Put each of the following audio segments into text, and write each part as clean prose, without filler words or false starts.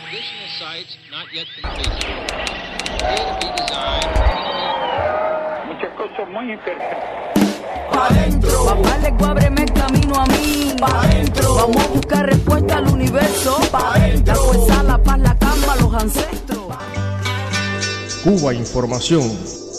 Additional sites not yet completed. Appear to be designed. Muchas cosas muy interesantes. Pa' adentro. Papá le ábreme camino a mí. Pa' adentro. Vamos a buscar respuesta al universo. Pa' adentro. La fuerza, la paz, la calma, los ancestros. Cuba Información.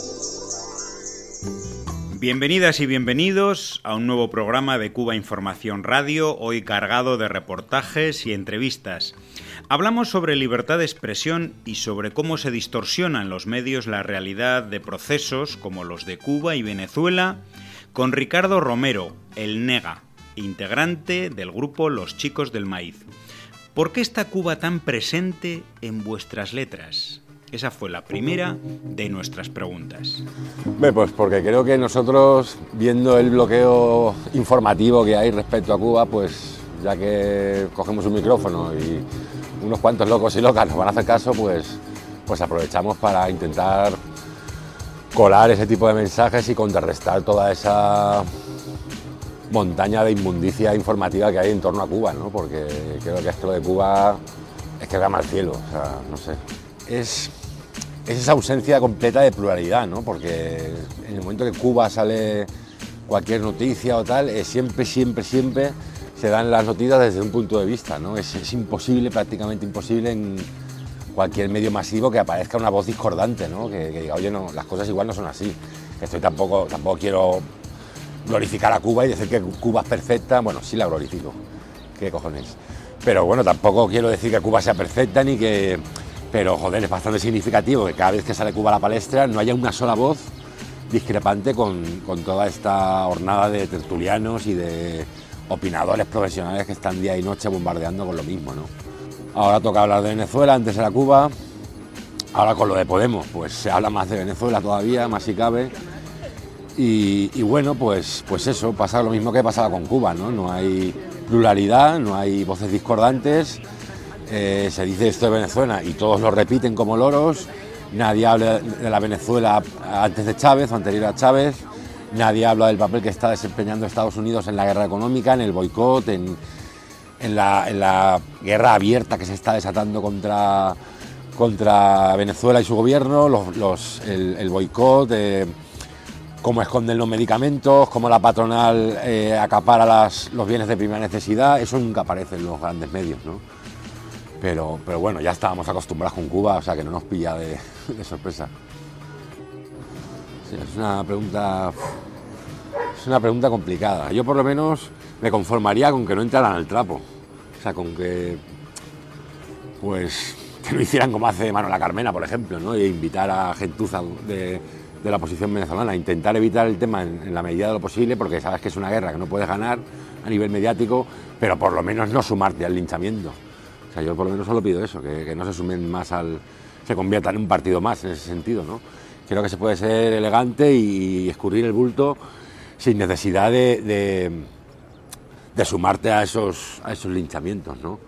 Bienvenidas y bienvenidos a un nuevo programa de Cuba Información Radio, hoy cargado de reportajes y entrevistas. Hablamos sobre libertad de expresión y sobre cómo se distorsiona en los medios la realidad de procesos como los de Cuba y Venezuela, con Ricardo Romero, el Nega, integrante del grupo Los Chicos del Maíz. ¿Por qué está Cuba tan presente en vuestras letras? Esa fue la primera de nuestras preguntas. Pues porque creo que nosotros, viendo el bloqueo informativo que hay respecto a Cuba, pues ya que cogemos un micrófono y unos cuantos locos y locas nos van a hacer caso, pues aprovechamos para intentar colar ese tipo de mensajes y contrarrestar toda esa montaña de inmundicia informativa que hay en torno a Cuba, ¿no? Porque creo que esto de Cuba es que gama al cielo, o sea, no sé. Es esa ausencia completa de pluralidad, ¿no? Porque en el momento que Cuba sale cualquier noticia o tal, siempre se dan las noticias desde un punto de vista, ¿no? Es imposible, prácticamente imposible en cualquier medio masivo que aparezca una voz discordante, ¿no? Que diga, oye, no, las cosas igual no son así. Tampoco quiero glorificar a Cuba y decir que Cuba es perfecta. Bueno, sí la glorifico, qué cojones. Pero bueno, tampoco quiero decir que Cuba sea perfecta ni que... Pero, joder, es bastante significativo que cada vez que sale Cuba a la palestra no haya una sola voz discrepante con toda esta hornada de tertulianos y de opinadores profesionales que están día y noche bombardeando con lo mismo, ¿no? Ahora toca hablar de Venezuela, antes era Cuba. Ahora con lo de Podemos, pues se habla más de Venezuela todavía, más si cabe. Y bueno, pues eso, pasa lo mismo que pasaba con Cuba, ¿no? No hay pluralidad, no hay voces discordantes. Se dice esto de Venezuela y todos lo repiten como loros. Nadie habla de la Venezuela antes de Chávez o anterior a Chávez. Nadie habla del papel que está desempeñando Estados Unidos en la guerra económica, en el boicot, en la guerra abierta que se está desatando contra Venezuela y su gobierno, el boicot, cómo esconden los medicamentos, cómo la patronal acapara los bienes de primera necesidad. Eso nunca aparece en los grandes medios, ¿no? Pero bueno, ya estábamos acostumbrados con Cuba, o sea que no nos pilla de sorpresa. Sí, es una pregunta complicada. Yo por lo menos me conformaría con que no entraran al trapo. O sea, con que que no hicieran como hace Manuela Carmena, por ejemplo, ¿no? E invitar a gentuza de la oposición venezolana, intentar evitar el tema en la medida de lo posible, porque sabes que es una guerra que no puedes ganar a nivel mediático, pero por lo menos no sumarte al linchamiento. O sea, yo por lo menos solo pido eso, que no se sumen más se conviertan en un partido más en ese sentido, ¿no? Creo que se puede ser elegante y escurrir el bulto sin necesidad de sumarte a esos linchamientos, ¿no?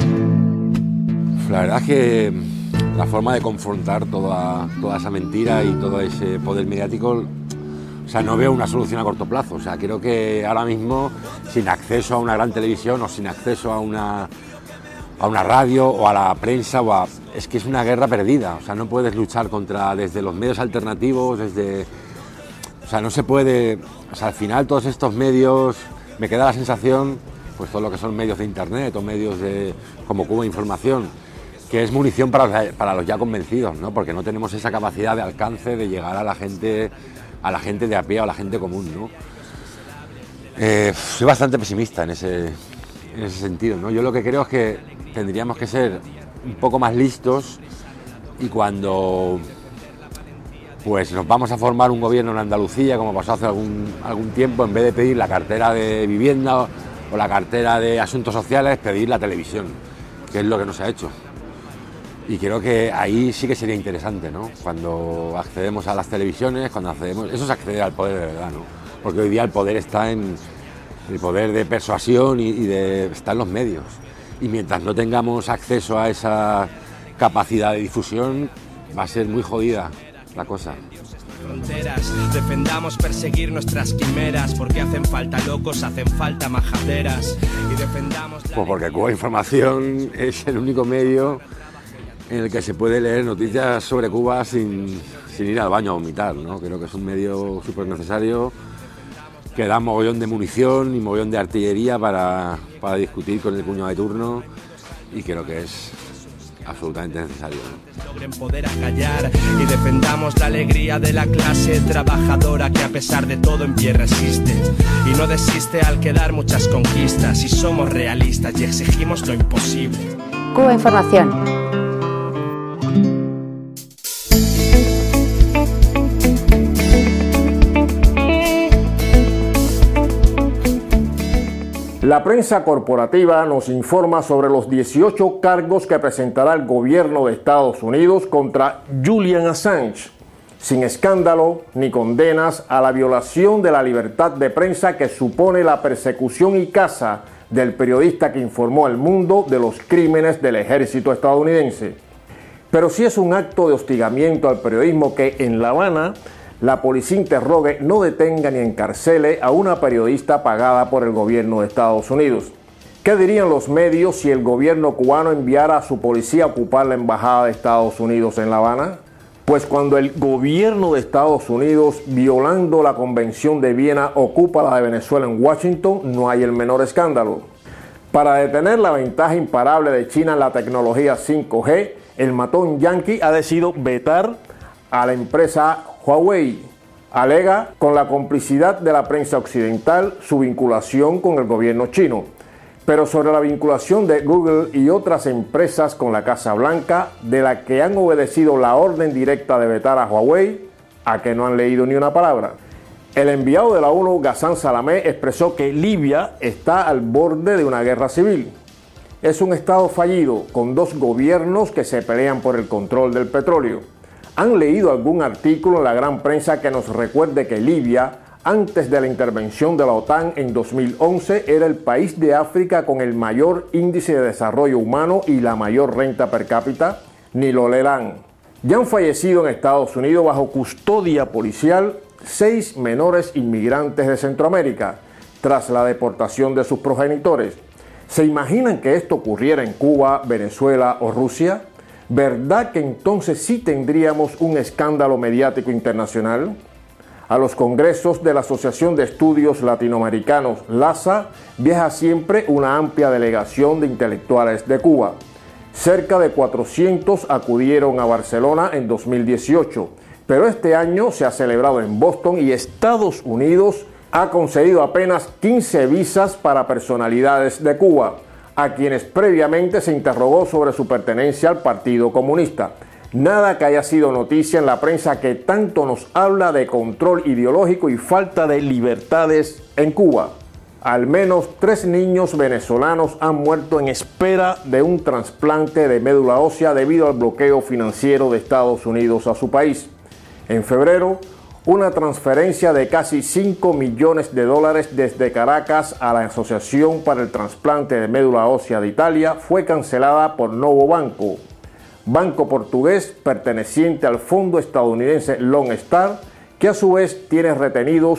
La verdad es que la forma de confrontar toda esa mentira y todo ese poder mediático, o sea, no veo una solución a corto plazo. O sea, creo que ahora mismo, sin acceso a una gran televisión o sin acceso a una radio o a la prensa, es que es una guerra perdida. O sea, no puedes luchar desde los medios alternativos, o sea, no se puede. O sea, al final todos estos medios, me queda la sensación, pues todo lo que son medios de internet o medios como Cuba Información, que es munición para los ya convencidos, ¿no? Porque no tenemos esa capacidad de alcance de llegar a la gente de a pie o a la gente común, ¿no? Soy bastante pesimista en ese sentido, ¿no? Yo lo que creo es que tendríamos que ser un poco más listos y cuando pues nos vamos a formar un gobierno en Andalucía, como pasó hace algún tiempo, en vez de pedir la cartera de vivienda o la cartera de asuntos sociales, pedir la televisión, que es lo que no se ha hecho. Y creo que ahí sí que sería interesante, ¿no? Cuando accedemos a las televisiones, eso es acceder al poder de verdad, ¿no? Porque hoy día el poder está en el poder de persuasión está en los medios. Y mientras no tengamos acceso a esa capacidad de difusión, va a ser muy jodida la cosa. Defendamos perseguir nuestras quimeras, porque hacen falta locos, hacen falta majaderas. Y defendamos pues porque Cuba Información es el único medio en el que se puede leer noticias sobre Cuba sin ir al baño a vomitar, ¿no? Creo que es un medio súper necesario, que da mogollón de munición y mogollón de artillería para discutir con el cuñado de turno, y creo que es absolutamente necesario, ¿no? Logren poder acallar y defendamos la alegría de la clase trabajadora que a pesar de todo en pie resiste y no desiste al quedar muchas conquistas, y somos realistas y exigimos lo imposible. Cuba Información. La prensa corporativa nos informa sobre los 18 cargos que presentará el gobierno de Estados Unidos contra Julian Assange, sin escándalo ni condenas a la violación de la libertad de prensa que supone la persecución y caza del periodista que informó al mundo de los crímenes del ejército estadounidense. Pero si es un acto de hostigamiento al periodismo que en La Habana la policía interrogue, no detenga ni encarcele a una periodista pagada por el gobierno de Estados Unidos. ¿Qué dirían los medios si el gobierno cubano enviara a su policía a ocupar la embajada de Estados Unidos en La Habana? Pues cuando el gobierno de Estados Unidos, violando la Convención de Viena, ocupa la de Venezuela en Washington, no hay el menor escándalo. Para detener la ventaja imparable de China en la tecnología 5G, el matón yanqui ha decidido vetar a la empresa Huawei. Alega, con la complicidad de la prensa occidental, su vinculación con el gobierno chino. Pero sobre la vinculación de Google y otras empresas con la Casa Blanca, de la que han obedecido la orden directa de vetar a Huawei, a que no han leído ni una palabra. El enviado de la ONU, Ghassan Salamé, expresó que Libia está al borde de una guerra civil. Es un estado fallido, con dos gobiernos que se pelean por el control del petróleo. ¿Han leído algún artículo en la gran prensa que nos recuerde que Libia, antes de la intervención de la OTAN en 2011, era el país de África con el mayor índice de desarrollo humano y la mayor renta per cápita? Ni lo leerán. Ya han fallecido en Estados Unidos bajo custodia policial 6 menores inmigrantes de Centroamérica, tras la deportación de sus progenitores. ¿Se imaginan que esto ocurriera en Cuba, Venezuela o Rusia? ¿Verdad que entonces sí tendríamos un escándalo mediático internacional? A los congresos de la Asociación de Estudios Latinoamericanos, LASA, viaja siempre una amplia delegación de intelectuales de Cuba. Cerca de 400 acudieron a Barcelona en 2018, pero este año se ha celebrado en Boston y Estados Unidos ha concedido apenas 15 visas para personalidades de Cuba, a quienes previamente se interrogó sobre su pertenencia al Partido Comunista. Nada que haya sido noticia en la prensa que tanto nos habla de control ideológico y falta de libertades en Cuba. Al menos 3 niños venezolanos han muerto en espera de un trasplante de médula ósea debido al bloqueo financiero de Estados Unidos a su país. En febrero, una transferencia de casi $5 millones desde Caracas a la Asociación para el Trasplante de Médula Ósea de Italia fue cancelada por Novo Banco, banco portugués perteneciente al fondo estadounidense Lone Star, que a su vez tiene retenidos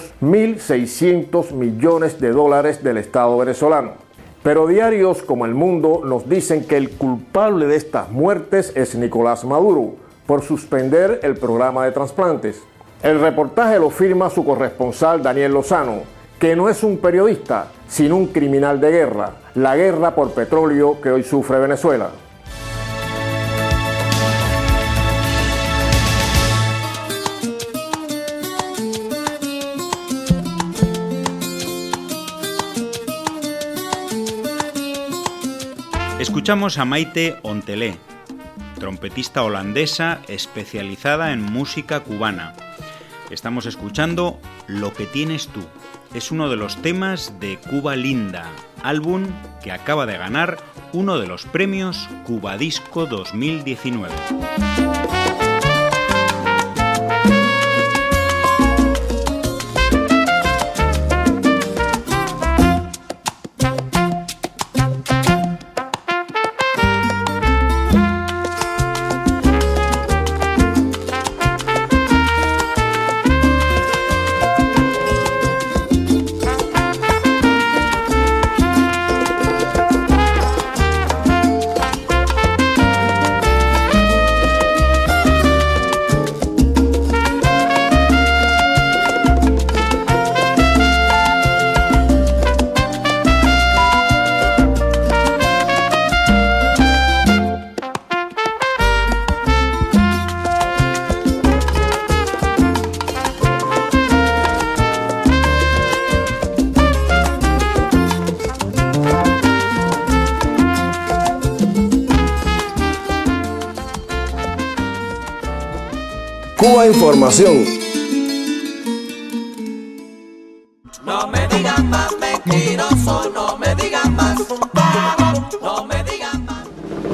$1.600 millones del Estado venezolano. Pero diarios como El Mundo nos dicen que el culpable de estas muertes es Nicolás Maduro, por suspender el programa de trasplantes. El reportaje lo firma su corresponsal Daniel Lozano, que no es un periodista, sino un criminal de guerra, la guerra por petróleo que hoy sufre Venezuela. Escuchamos a Maite Ontelé, trompetista holandesa especializada en música cubana. Estamos escuchando Lo que tienes tú. Es uno de los temas de Cuba Linda, álbum que acaba de ganar uno de los premios Cuba Disco 2019. Cuba Información. No me digan más mentiroso, no me digan más, no me digan más.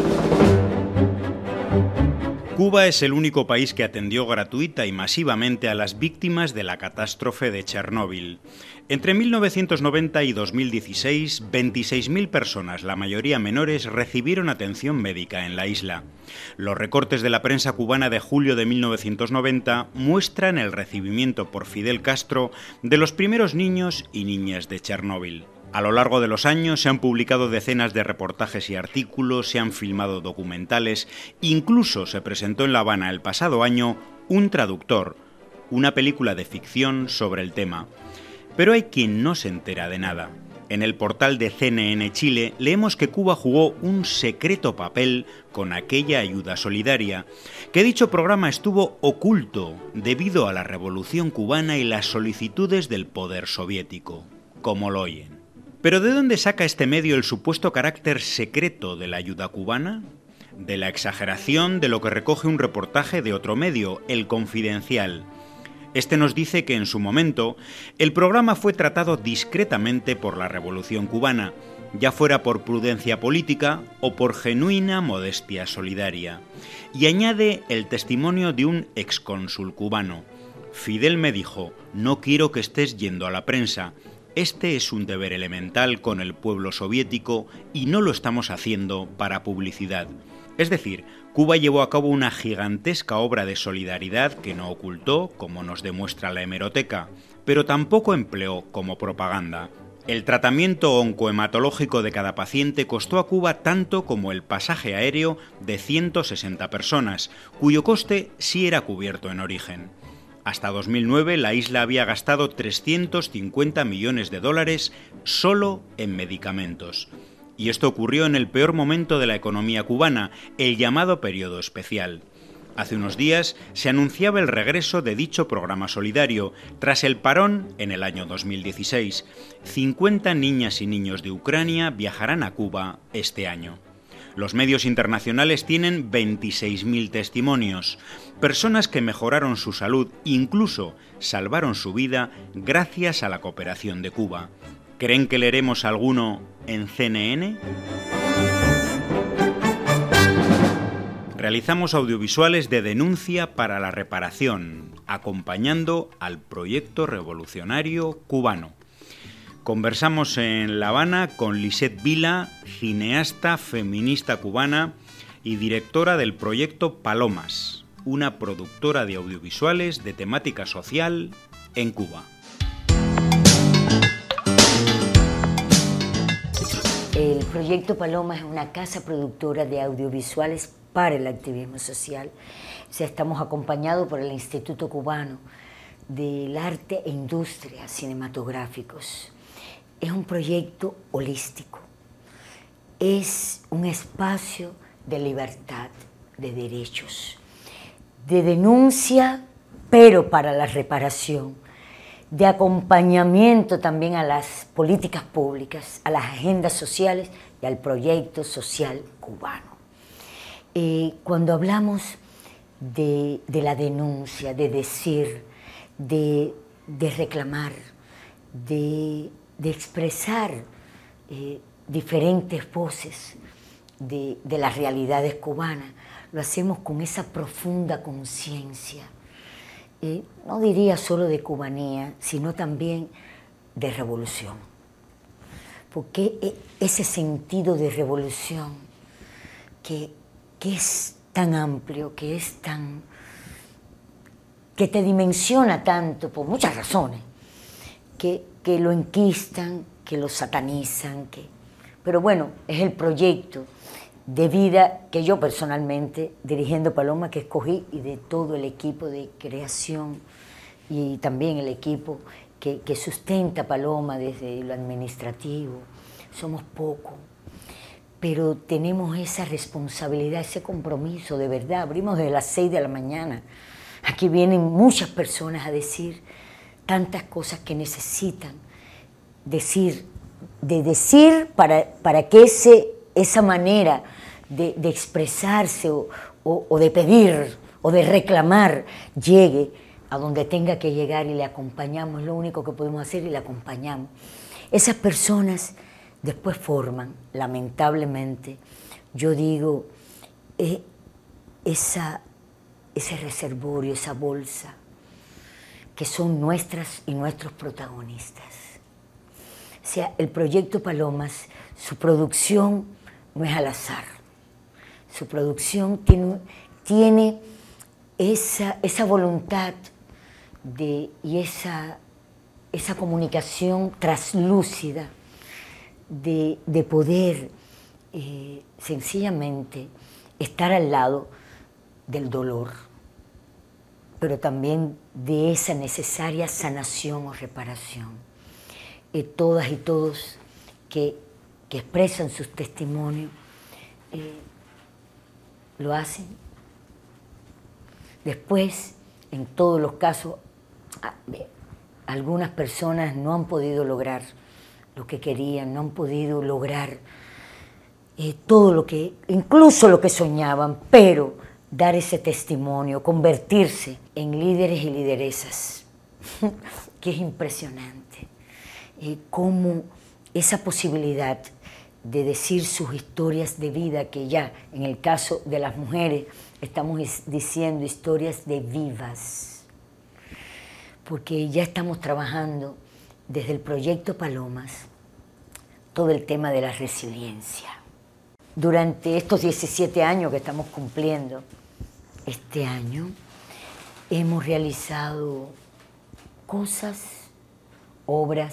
Cuba es el único país que atendió gratuita y masivamente a las víctimas de la catástrofe de Chernóbil. Entre 1990 y 2016, 26.000 personas, la mayoría menores, recibieron atención médica en la isla. Los recortes de la prensa cubana de julio de 1990 muestran el recibimiento por Fidel Castro de los primeros niños y niñas de Chernóbil. A lo largo de los años se han publicado decenas de reportajes y artículos, se han filmado documentales, incluso se presentó en La Habana el pasado año Un traductor, una película de ficción sobre el tema. Pero hay quien no se entera de nada. En el portal de CNN Chile leemos que Cuba jugó un secreto papel con aquella ayuda solidaria, que dicho programa estuvo oculto debido a la Revolución cubana y las solicitudes del poder soviético, como lo oyen. ¿Pero de dónde saca este medio el supuesto carácter secreto de la ayuda cubana? De la exageración de lo que recoge un reportaje de otro medio, El Confidencial. Este nos dice que en su momento el programa fue tratado discretamente por la Revolución cubana, ya fuera por prudencia política o por genuina modestia solidaria. Y añade el testimonio de un excónsul cubano. Fidel me dijo, no quiero que estés yendo a la prensa. Este es un deber elemental con el pueblo soviético y no lo estamos haciendo para publicidad. Es decir, Cuba llevó a cabo una gigantesca obra de solidaridad que no ocultó, como nos demuestra la hemeroteca, pero tampoco empleó como propaganda. El tratamiento oncohematológico de cada paciente costó a Cuba tanto como el pasaje aéreo de 160 personas, cuyo coste sí era cubierto en origen. Hasta 2009 la isla había gastado 350 millones de dólares solo en medicamentos. Y esto ocurrió en el peor momento de la economía cubana, el llamado periodo especial. Hace unos días se anunciaba el regreso de dicho programa solidario, tras el parón en el año 2016. 50 niñas y niños de Ucrania viajarán a Cuba este año. Los medios internacionales tienen 26.000 testimonios, personas que mejoraron su salud, incluso salvaron su vida gracias a la cooperación de Cuba. ¿Creen que leeremos alguno en CNN? Realizamos audiovisuales de denuncia para la reparación, acompañando al proyecto revolucionario cubano. Conversamos en La Habana con Lisette Vila, cineasta feminista cubana y directora del proyecto Palomas, una productora de audiovisuales de temática social en Cuba. El proyecto Palomas es una casa productora de audiovisuales para el activismo social. O sea, estamos acompañados por el Instituto Cubano del Arte e Industrias Cinematográficos. Es un proyecto holístico, es un espacio de libertad, de derechos, de denuncia, pero para la reparación, de acompañamiento también a las políticas públicas, a las agendas sociales y al proyecto social cubano. Cuando hablamos de la denuncia, de decir, de reclamar, de expresar diferentes voces de las realidades cubanas, lo hacemos con esa profunda conciencia, no diría solo de cubanía, sino también de revolución. Porque ese sentido de revolución que es tan amplio, que te dimensiona tanto por muchas razones, que lo enquistan, que lo satanizan, pero bueno, es el proyecto de vida que yo personalmente, dirigiendo Paloma, que escogí, y de todo el equipo de creación y también el equipo que sustenta Paloma desde lo administrativo. Somos pocos, pero tenemos esa responsabilidad, ese compromiso, de verdad. Abrimos desde las 6 de la mañana. Aquí vienen muchas personas a decir tantas cosas que necesitan decir para que esa manera de expresarse o de pedir o de reclamar llegue a donde tenga que llegar y le acompañamos, es lo único que podemos hacer y le acompañamos. Esas personas después forman, lamentablemente, yo digo, ese reservorio, esa bolsa, que son nuestras y nuestros protagonistas. O sea, el proyecto Palomas, su producción no es al azar. Su producción tiene esa voluntad y esa comunicación traslúcida de poder sencillamente estar al lado del dolor, pero también de esa necesaria sanación o reparación. Todas y todos que expresan sus testimonios lo hacen. Después, en todos los casos, algunas personas no han podido lograr lo que querían, no han podido lograr todo lo que, incluso lo que soñaban, pero dar ese testimonio, convertirse en líderes y lideresas, que es impresionante. Cómo esa posibilidad de decir sus historias de vida, que ya en el caso de las mujeres estamos diciendo historias de vivas, porque ya estamos trabajando desde el proyecto Palomas todo el tema de la resiliencia. Durante estos 17 años que estamos cumpliendo este año, hemos realizado cosas, obras,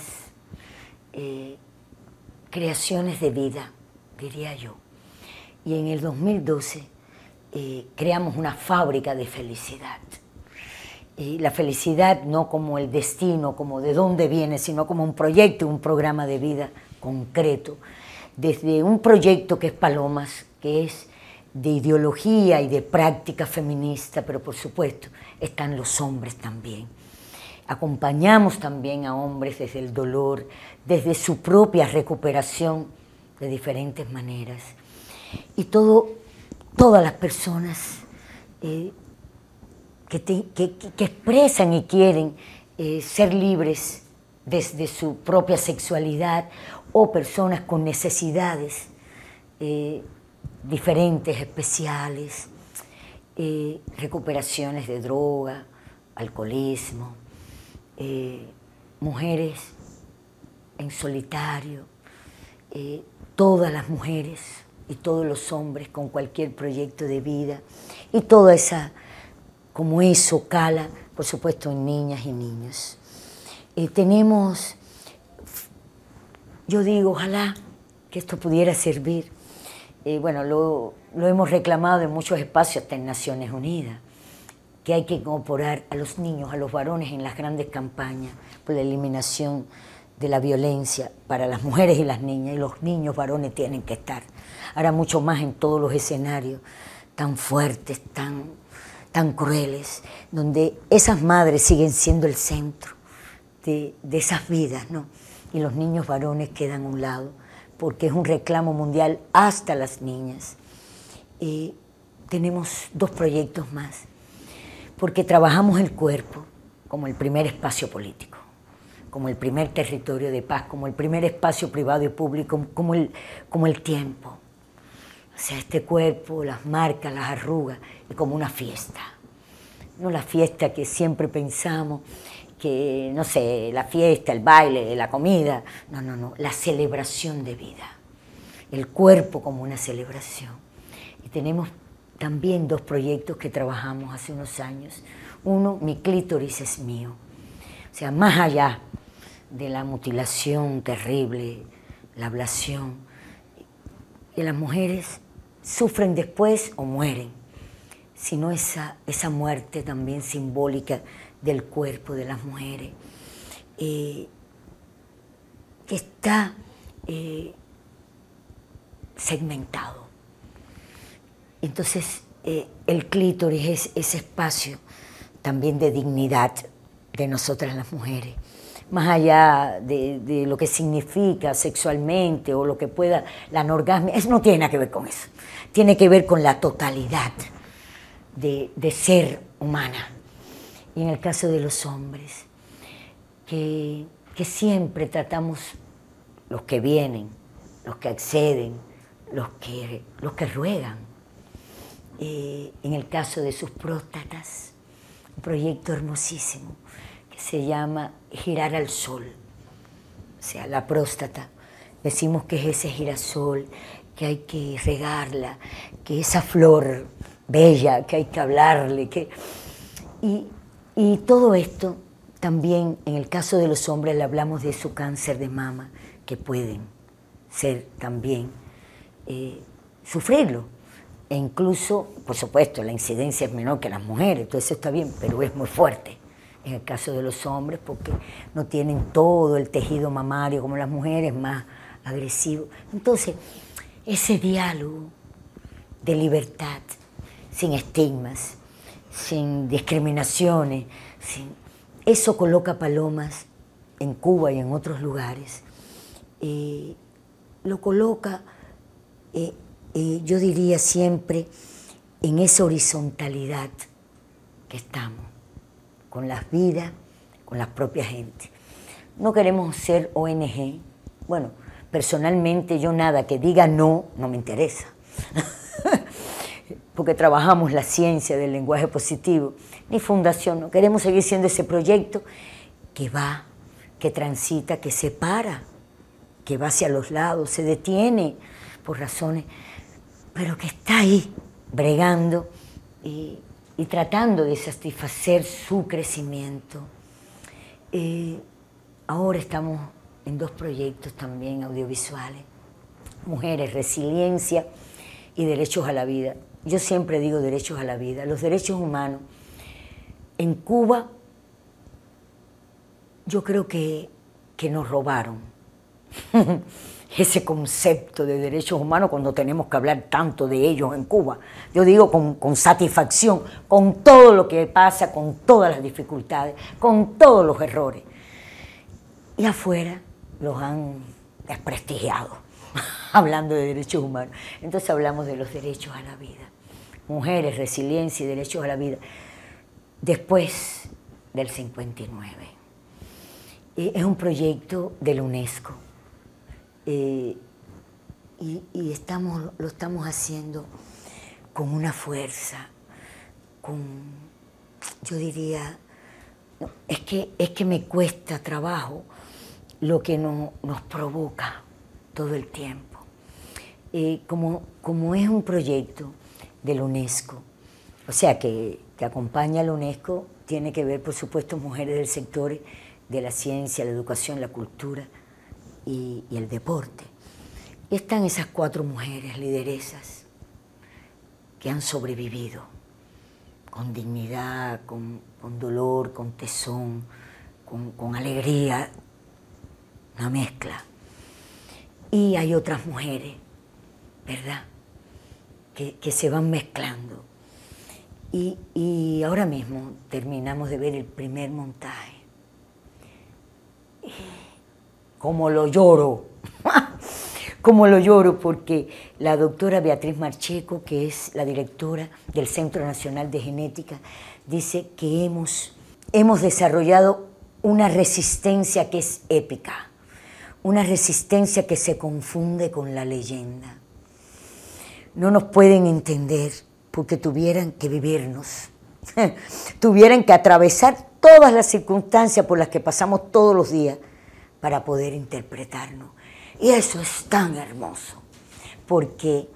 creaciones de vida, diría yo. Y en el 2012 creamos una fábrica de felicidad. La felicidad no como el destino, como de dónde viene, sino como un proyecto, un programa de vida concreto. Desde un proyecto que es Palomas, que es de ideología y de práctica feminista, pero por supuesto están los hombres también. Acompañamos también a hombres desde el dolor, desde su propia recuperación de diferentes maneras. Y todas las personas que expresan y quieren ser libres desde su propia sexualidad, o personas con necesidades diferentes, especiales, recuperaciones de droga, alcoholismo, mujeres en solitario, todas las mujeres y todos los hombres con cualquier proyecto de vida, y toda esa, como eso cala, por supuesto, en niñas y niños. Tenemos, yo digo, ojalá que esto pudiera servir. Bueno, lo hemos reclamado en muchos espacios, hasta en Naciones Unidas, que hay que incorporar a los niños, a los varones en las grandes campañas por la eliminación de la violencia para las mujeres y las niñas, y los niños varones tienen que estar. Ahora mucho más en todos los escenarios tan fuertes, tan crueles, donde esas madres siguen siendo el centro de esas vidas, ¿no? Y los niños varones quedan a un lado, porque es un reclamo mundial hasta las niñas. Tenemos 2 proyectos más, porque trabajamos el cuerpo como el primer espacio político, como el primer territorio de paz, como el primer espacio privado y público, como el tiempo. O sea, este cuerpo, las marcas, las arrugas, y como una fiesta. No la fiesta que siempre pensamos, que, no sé, la fiesta, el baile, la comida. No, la celebración de vida. El cuerpo como una celebración. Y tenemos también 2 proyectos que trabajamos hace unos años. Uno, Mi clítoris es mío. O sea, más allá de la mutilación terrible, la ablación, y las mujeres sufren después o mueren, sino esa muerte también simbólica del cuerpo de las mujeres, que está segmentado. Entonces, el clítoris es ese espacio también de dignidad de nosotras las mujeres, más allá de lo que significa sexualmente o lo que pueda la anorgasmia. Eso no tiene nada que ver con eso, tiene que ver con la totalidad de ser humana. Y en el caso de los hombres, que siempre tratamos, los que vienen, los que acceden, los que ruegan, en el caso de sus próstatas, un proyecto hermosísimo que se llama Girar al Sol. O sea, la próstata, decimos que es ese girasol, que hay que regarla, que esa flor bella, que hay que hablarle, y todo esto también, en el caso de los hombres, le hablamos de su cáncer de mama, que pueden ser también, sufrirlo. E incluso, por supuesto, la incidencia es menor que las mujeres, todo eso está bien, pero es muy fuerte en el caso de los hombres porque no tienen todo el tejido mamario como las mujeres, más agresivo. Entonces, ese diálogo de libertad, sin estigmas, sin discriminaciones, eso coloca Palomas en Cuba y en otros lugares. Lo coloca, yo diría siempre, en esa horizontalidad que estamos, con las vidas, con la propia gente. No queremos ser ONG. Bueno, personalmente yo nada que diga no me interesa. Porque trabajamos la ciencia del lenguaje positivo. Ni fundación, no queremos seguir siendo ese proyecto que va, que transita, que se para, que va hacia los lados, se detiene por razones, pero que está ahí, bregando y tratando de satisfacer su crecimiento. Ahora estamos en 2 proyectos también audiovisuales, Mujeres, Resiliencia y Derechos a la Vida. Yo siempre digo derechos a la vida. Los derechos humanos en Cuba, yo creo que nos robaron ese concepto de derechos humanos cuando tenemos que hablar tanto de ellos en Cuba. Yo digo con satisfacción, con todo lo que pasa, con todas las dificultades, con todos los errores. Y afuera los han desprestigiado, hablando de derechos humanos. Entonces hablamos de los derechos a la vida. Mujeres, resiliencia y derechos a la vida. Después del 59. Es un proyecto de la UNESCO. Y lo estamos haciendo con una fuerza, yo diría, no, es que me cuesta trabajo lo que nos provoca todo el tiempo. Como es un proyecto de la UNESCO, o sea que acompaña a la UNESCO, tiene que ver, por supuesto, mujeres del sector de la ciencia, la educación, la cultura y el deporte. Y están esas 4 mujeres lideresas que han sobrevivido con dignidad, con dolor, con tesón, con alegría, una mezcla. Y hay otras mujeres, ¿verdad?, que se van mezclando. Y ahora mismo terminamos de ver el primer montaje. Como lo lloro, como lo lloro, porque la doctora Beatriz Marcheco, que es la directora del Centro Nacional de Genética, dice que hemos desarrollado una resistencia que es épica, una resistencia que se confunde con la leyenda. No nos pueden entender porque tuvieran que vivirnos, tuvieran que atravesar todas las circunstancias por las que pasamos todos los días para poder interpretarnos. Y eso es tan hermoso, porque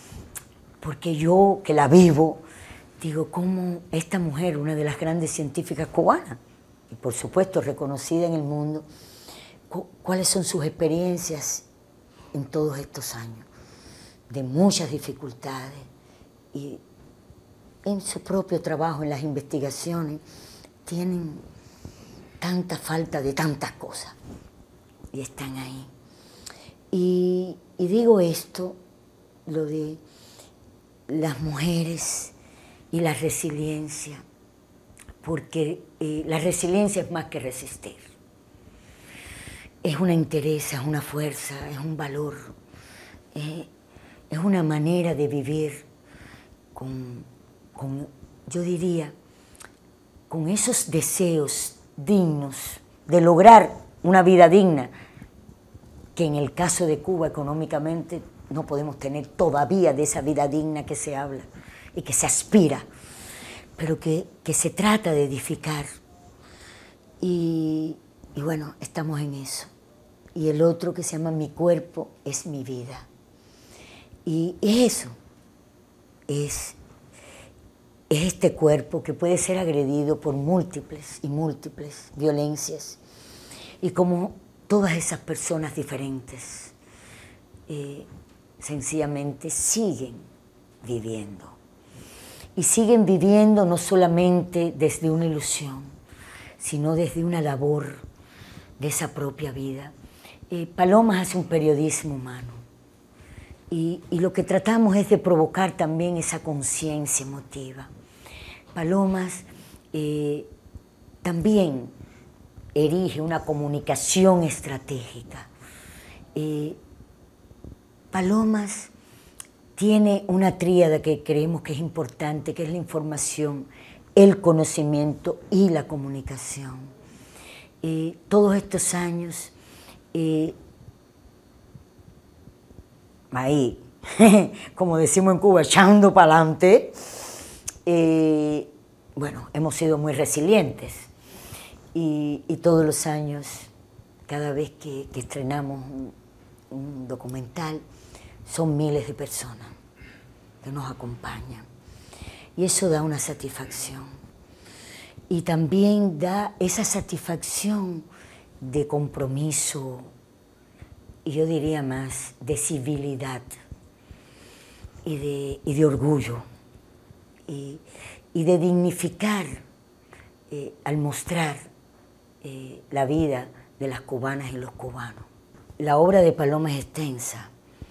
yo que la vivo, digo, cómo esta mujer, una de las grandes científicas cubanas, y por supuesto reconocida en el mundo, cuáles son sus experiencias en todos estos años, de muchas dificultades, y en su propio trabajo, en las investigaciones, tienen tanta falta de tantas cosas, y están ahí. Y digo esto, lo de las mujeres y la resiliencia, porque la resiliencia es más que resistir. Es una entereza, es una fuerza, es un valor, es una manera de vivir con yo diría, con esos deseos dignos de lograr una vida digna, que en el caso de Cuba económicamente no podemos tener todavía de esa vida digna que se habla y que se aspira, pero que se trata de edificar. Y bueno, estamos en eso. Y el otro que se llama Mi cuerpo es mi vida. Y eso es este cuerpo que puede ser agredido por múltiples y múltiples violencias. Y como todas esas personas diferentes sencillamente siguen viviendo. Y siguen viviendo no solamente desde una ilusión, sino desde una labor de esa propia vida. Palomas hace un periodismo humano y lo que tratamos es de provocar también esa conciencia emotiva. Palomas también erige una comunicación estratégica. Palomas tiene una tríada que creemos que es importante, que es la información, el conocimiento y la comunicación. Todos estos años, ahí, como decimos en Cuba, echando para adelante, bueno, hemos sido muy resilientes y todos los años, cada vez que estrenamos un documental, son miles de personas que nos acompañan y eso da una satisfacción y también da esa satisfacción de compromiso y yo diría más de civilidad y de orgullo y de dignificar al mostrar la vida de las cubanas y los cubanos. La obra de Paloma es extensa.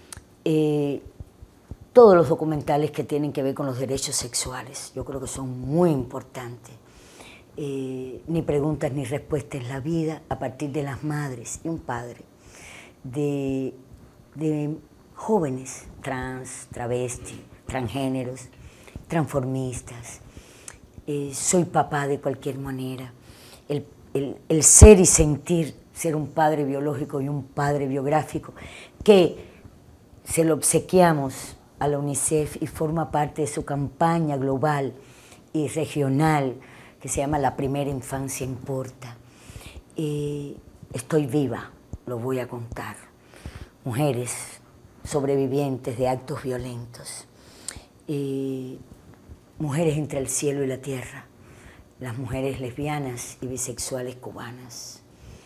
Todos los documentales que tienen que ver con los derechos sexuales, yo creo que son muy importantes. Ni preguntas ni respuestas, la vida a partir de las madres y un padre, de jóvenes trans, travestis, transgéneros, transformistas. Soy papá de cualquier manera. El ser y sentir, ser un padre biológico y un padre biográfico, que se lo obsequiamos a la UNICEF y forma parte de su campaña global y regional que se llama La Primera Infancia Importa. Estoy viva, lo voy a contar. Mujeres sobrevivientes de actos violentos. Mujeres entre el cielo y la tierra. Las mujeres lesbianas y bisexuales cubanas.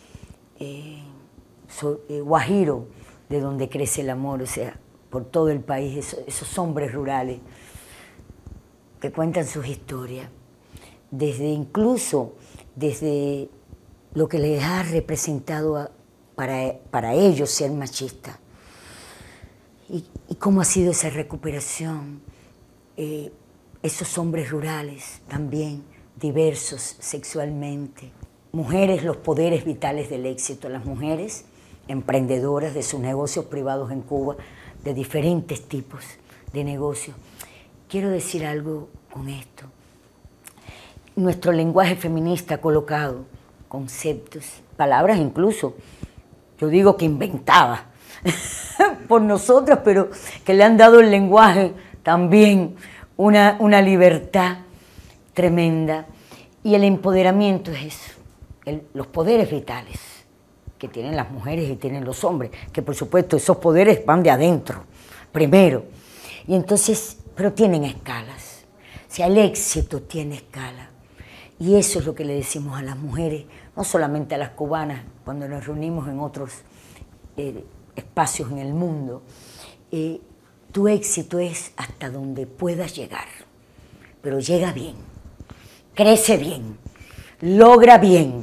Guajiro, de donde crece el amor, o sea, por todo el país, esos hombres rurales que cuentan sus historias, incluso desde lo que les ha representado para ellos ser machistas, y cómo ha sido esa recuperación, esos hombres rurales también, diversos sexualmente, mujeres, los poderes vitales del éxito, las mujeres emprendedoras de sus negocios privados en Cuba, de diferentes tipos de negocios. Quiero decir algo con esto. Nuestro lenguaje feminista ha colocado conceptos, palabras incluso, yo digo que inventaba por nosotras, pero que le han dado el lenguaje también una libertad tremenda. Y el empoderamiento es eso, los poderes vitales que tienen las mujeres y tienen los hombres, que por supuesto esos poderes van de adentro, primero. Y entonces, pero tienen escalas. O sea, el éxito tiene escala. Y eso es lo que le decimos a las mujeres, no solamente a las cubanas, cuando nos reunimos en otros espacios en el mundo. Tu éxito es hasta donde puedas llegar, pero llega bien, crece bien, logra bien,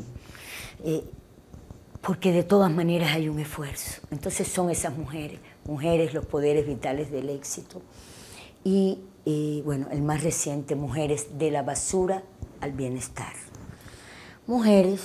porque de todas maneras hay un esfuerzo. Entonces son esas mujeres, los poderes vitales del éxito. Y bueno, el más reciente, mujeres de la basura al bienestar. Mujeres,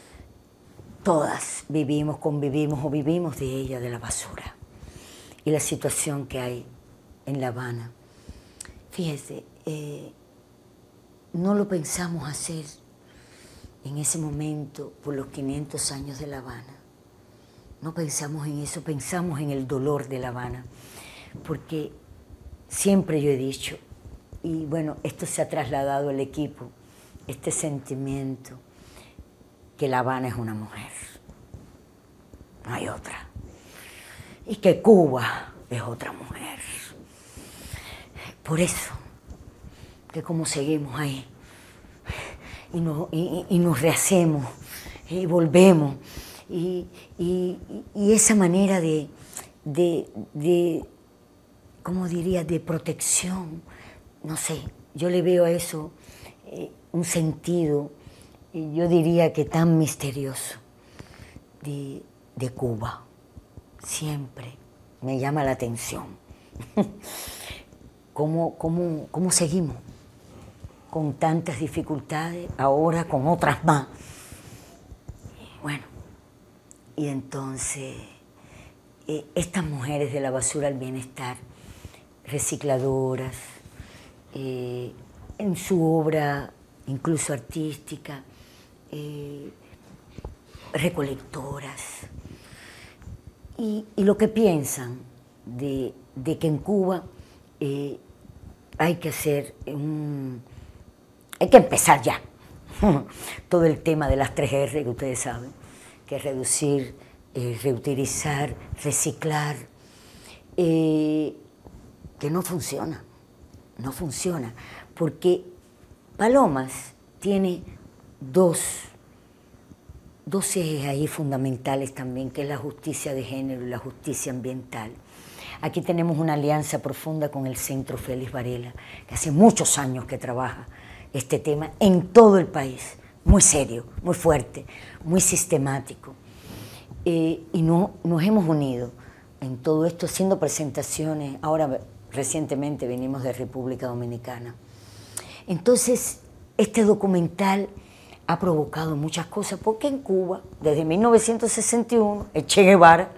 todas vivimos, convivimos o vivimos de ella, de la basura. Y la situación que hay en La Habana. Fíjese, no lo pensamos hacer en ese momento por los 500 años de La Habana. No pensamos en eso, pensamos en el dolor de La Habana, porque siempre yo he dicho, y bueno, esto se ha trasladado al equipo, este sentimiento, que La Habana es una mujer, no hay otra, y que Cuba es otra mujer. Por eso, que como seguimos ahí, y nos rehacemos, y volvemos, y esa manera de ¿cómo diría?, de protección, no sé, yo le veo a eso un sentido, yo diría que tan misterioso, de Cuba. Siempre me llama la atención. ¿Cómo seguimos con tantas dificultades, ahora con otras más? Bueno, y entonces estas mujeres de la basura al bienestar, recicladoras, en su obra incluso artística, recolectoras, y lo que piensan de que en Cuba hay que hacer hay que empezar ya todo el tema de las 3R que ustedes saben, que es reducir, reutilizar, reciclar, que no funciona, porque Palomas tiene dos ejes ahí fundamentales también, que es la justicia de género y la justicia ambiental. Aquí tenemos una alianza profunda con el Centro Félix Varela, que hace muchos años que trabaja este tema en todo el país, muy serio, muy fuerte, muy sistemático. Y nos hemos unido en todo esto, haciendo presentaciones. Ahora, recientemente venimos de República Dominicana. Entonces, este documental ha provocado muchas cosas, porque en Cuba, desde 1961, el Che Guevara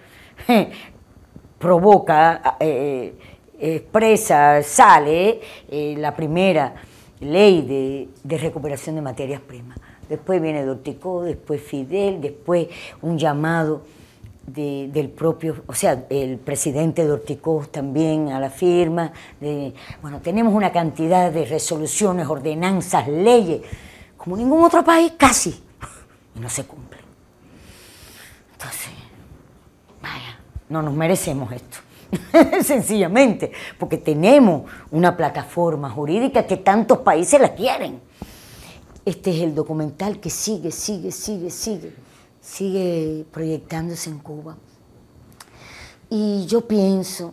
provoca, expresa, sale la primera ley de recuperación de materias primas. Después viene Dorticó, después Fidel, después un llamado del propio, o sea, el presidente de Orticó también a la firma. Bueno, tenemos una cantidad de resoluciones, ordenanzas, leyes, como ningún otro país, casi, y no se cumplen. Entonces, vaya, no nos merecemos esto, sencillamente, porque tenemos una plataforma jurídica que tantos países la quieren. Este es el documental que sigue proyectándose en Cuba. Y yo pienso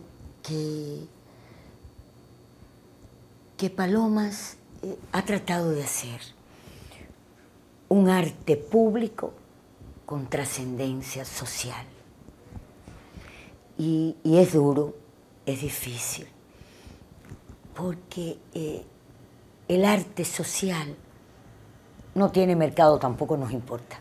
que Palomas ha tratado de hacer un arte público con trascendencia social. Y es duro, es difícil, porque el arte social no tiene mercado, tampoco nos importa.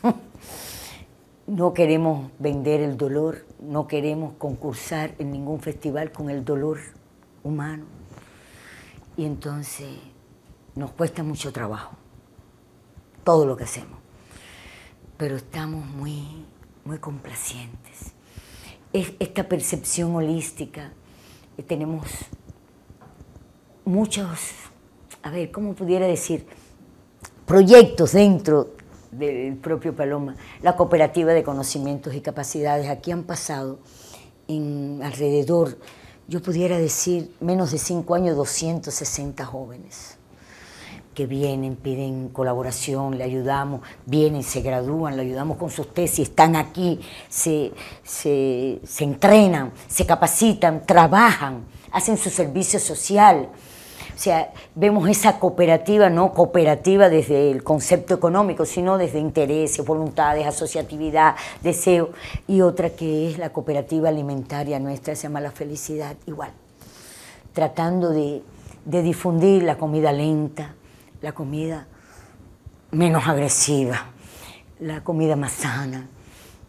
No queremos vender el dolor, no queremos concursar en ningún festival con el dolor humano. Y entonces nos cuesta mucho trabajo, todo lo que hacemos. Pero estamos muy complacientes. Esta percepción holística, tenemos muchos, a ver, ¿cómo pudiera decir?, proyectos dentro del propio Paloma. La cooperativa de conocimientos y capacidades, aquí han pasado en alrededor, yo pudiera decir, menos de 5 años, 260 jóvenes que vienen, piden colaboración, le ayudamos, vienen, se gradúan, le ayudamos con sus tesis, están aquí, se entrenan, se capacitan, trabajan, hacen su servicio social. O sea, vemos esa cooperativa, no cooperativa desde el concepto económico, sino desde intereses, voluntades, asociatividad, deseo, y otra que es la cooperativa alimentaria nuestra, se llama La Felicidad, igual, tratando de difundir la comida lenta, la comida menos agresiva, la comida más sana.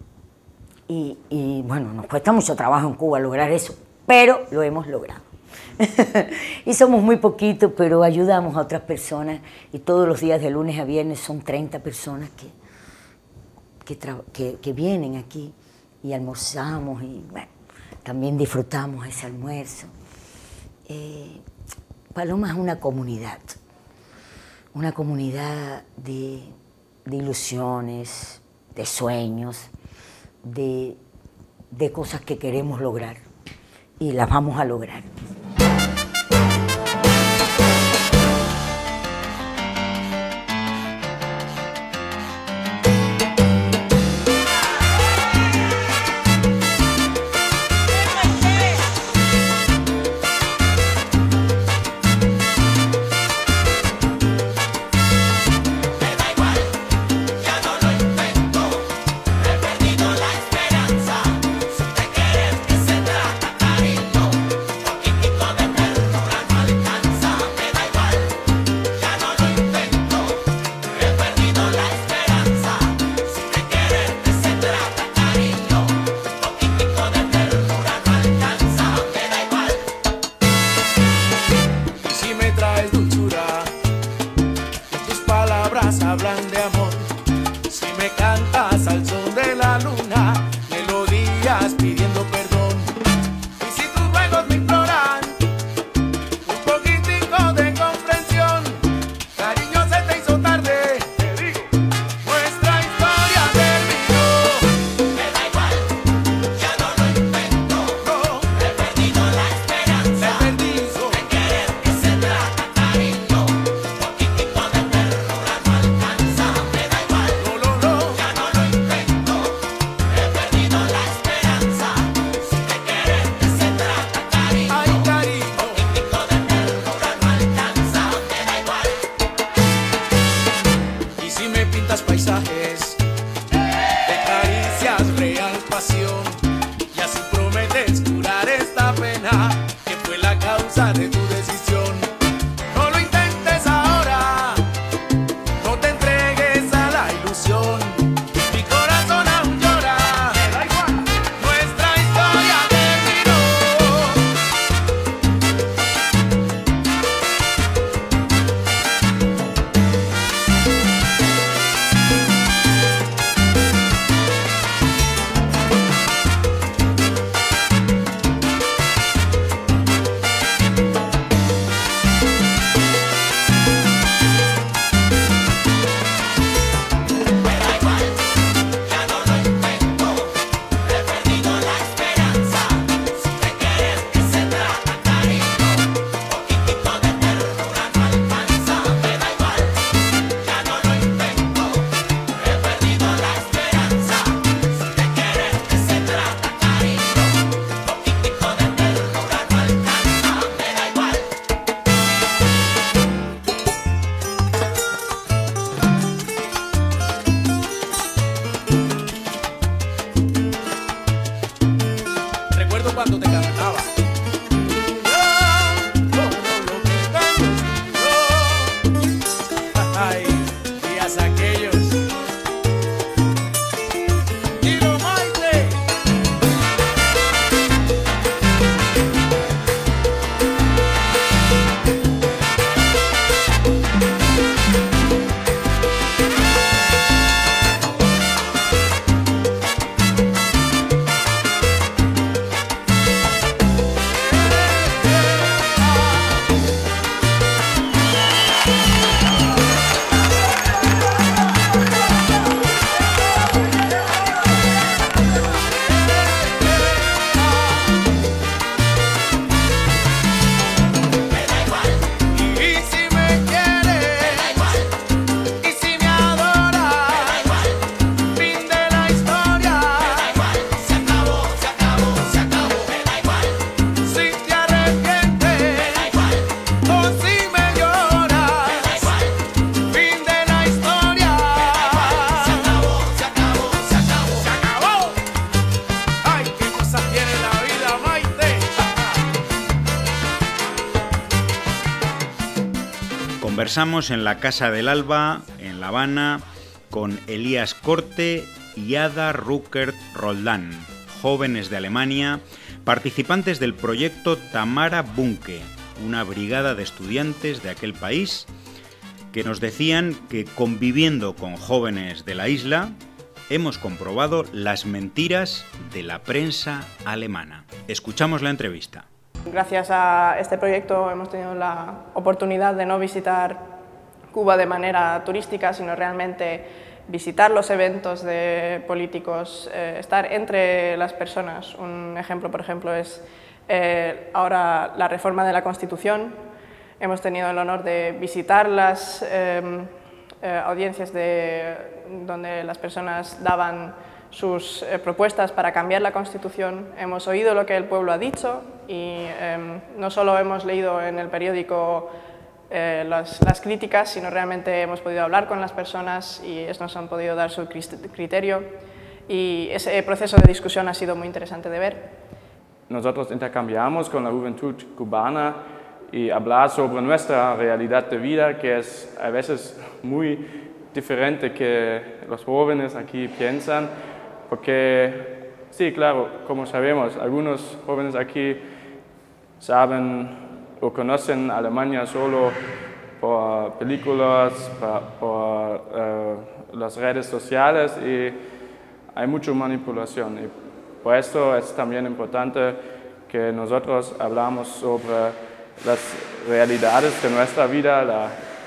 Y bueno, nos cuesta mucho trabajo en Cuba lograr eso, pero lo hemos logrado. Y somos muy poquitos, pero ayudamos a otras personas. Y todos los días de lunes a viernes son 30 personas que vienen aquí y almorzamos y bueno, también disfrutamos ese almuerzo. Paloma es una comunidad de ilusiones, de sueños, de cosas que queremos lograr y las vamos a lograr. Conversamos en la Casa del Alba, en La Habana, con Elías Corte y Ada Ruckert Roldán, jóvenes de Alemania, participantes del proyecto Tamara Bunke, una brigada de estudiantes de aquel país que nos decían que conviviendo con jóvenes de la isla hemos comprobado las mentiras de la prensa alemana. Escuchamos la entrevista. Gracias a este proyecto hemos tenido la oportunidad de no visitar Cuba de manera turística, sino realmente visitar los eventos de políticos, estar entre las personas. Un ejemplo, por ejemplo, es ahora la reforma de la Constitución. Hemos tenido el honor de visitar las audiencias donde las personas daban sus propuestas para cambiar la Constitución. Hemos oído lo que el pueblo ha dicho y no solo hemos leído en el periódico las críticas, sino realmente hemos podido hablar con las personas y ellos nos han podido dar su criterio, y ese proceso de discusión ha sido muy interesante de ver. Nosotros intercambiamos con la juventud cubana y hablar sobre nuestra realidad de vida, que es a veces muy diferente que los jóvenes aquí piensan, porque sí, claro, como sabemos, algunos jóvenes aquí saben o conocen Alemania solo por películas, por las redes sociales, y hay mucha manipulación. Y por eso es también importante que nosotros hablamos sobre las realidades de nuestra vida,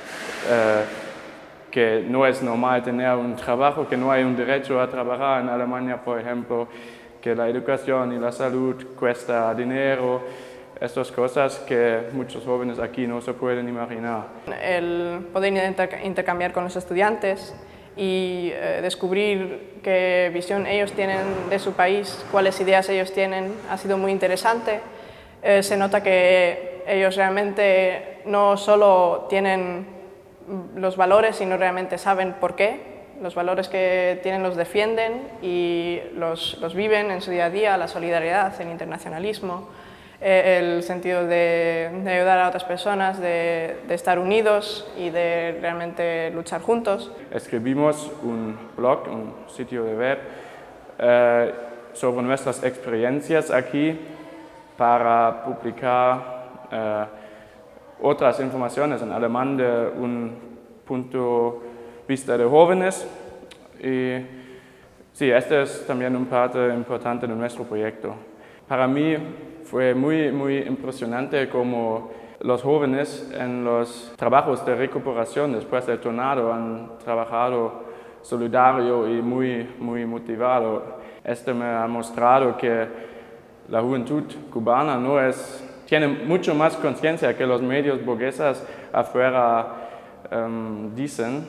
que no es normal tener un trabajo, que no hay un derecho a trabajar en Alemania, por ejemplo, que la educación y la salud cuesta dinero, estas cosas que muchos jóvenes aquí no se pueden imaginar. El poder intercambiar con los estudiantes y descubrir qué visión ellos tienen de su país, cuáles ideas ellos tienen, ha sido muy interesante. Se nota que ellos realmente no solo tienen los valores, sino realmente saben por qué. Los valores que tienen los defienden y los viven en su día a día: la solidaridad, el internacionalismo, el sentido de ayudar a otras personas, de estar unidos y de realmente luchar juntos. Escribimos un blog, un sitio de web, sobre nuestras experiencias aquí para publicar otras informaciones en alemán de un punto de vista de jóvenes. Y sí, esta es también una parte importante de nuestro proyecto. Para mí fue muy impresionante cómo los jóvenes en los trabajos de recuperación después del tornado han trabajado solidario y muy motivado. Esto me ha mostrado que la juventud cubana tiene mucho más conciencia que los medios burgueses afuera dicen.